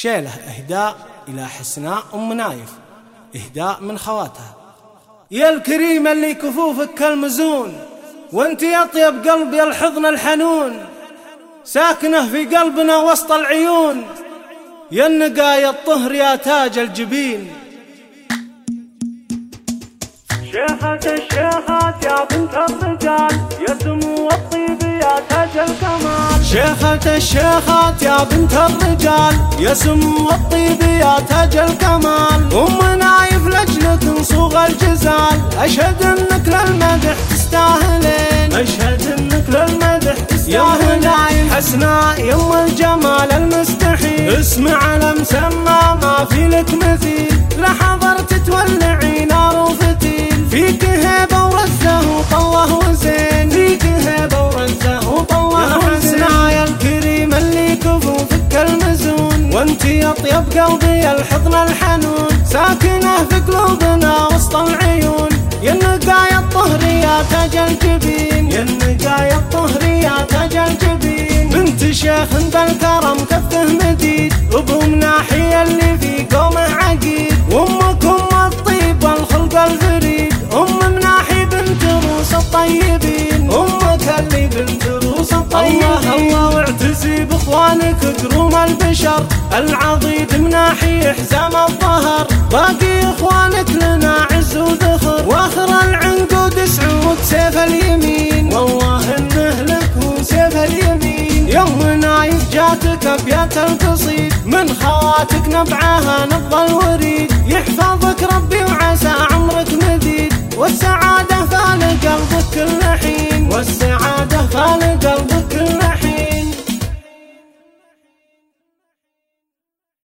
شيله إهداء إلى حسناء أم نايف، إهداء من خواتها. يا الكريمة اللي كفوفك كالمزون، وانت أطيب قلب يا الحضن الحنون، ساكنة في قلبنا وسط العيون، يا النقايا الطهر يا تاج الجبين. شيخة الشيخات يا بنت الرجال، يا سمو الطيب يا تاج الكمال. شيخة الشيخات يا بنت الرجال، يا سمو الطيب يا تاج الكمال. أم نايف لجلك نصوغ الجزال، أشهد أنك للمدح تستاهلين، أشهد أنك للمدح تستاهلين. يا نايف حسناء يم الجمال المستحيل، اسم على مسمى ما في لك مثيل، لحضرت تولعي نار وفتيل، فيك هيبة ورزة وطوه وزين، فيك هيبة ورزة وطوه وزين. يا حسناء يا الكريمة اللي كفوفك كالمزون، وانتي أطيب قلبي الحضن الحنون، ساكنة في قلوبنا وسط العيون، يا النقايا الطهر يا تاج الجبين، يا النقايا الطهر يا تاج الجبين. بنت شيخ بالكرم كفه مديد، أبو مناحي اللي في قومه عقيد، وأمك أم الطيب والخلق الفريد، أم مناحي بنت روس الطيبين، أمك اللي بنت روس الطيبين. الله واعتزي بإخوانك كروم البشر، العضيد مناحي حزام الظهر، باقي إخوانك لنا عز وذخر، واخر العنقود سعود سيف اليمين، والله إنه لك هو سيف اليمين. يوم نايف جاتك أبيات القصيد، من خواتك نبعها نبض الوريد، يحفظك ربي وعسى عمرك مديد، والسعادة فال قلبك كل حين، والسعادة فال قلبك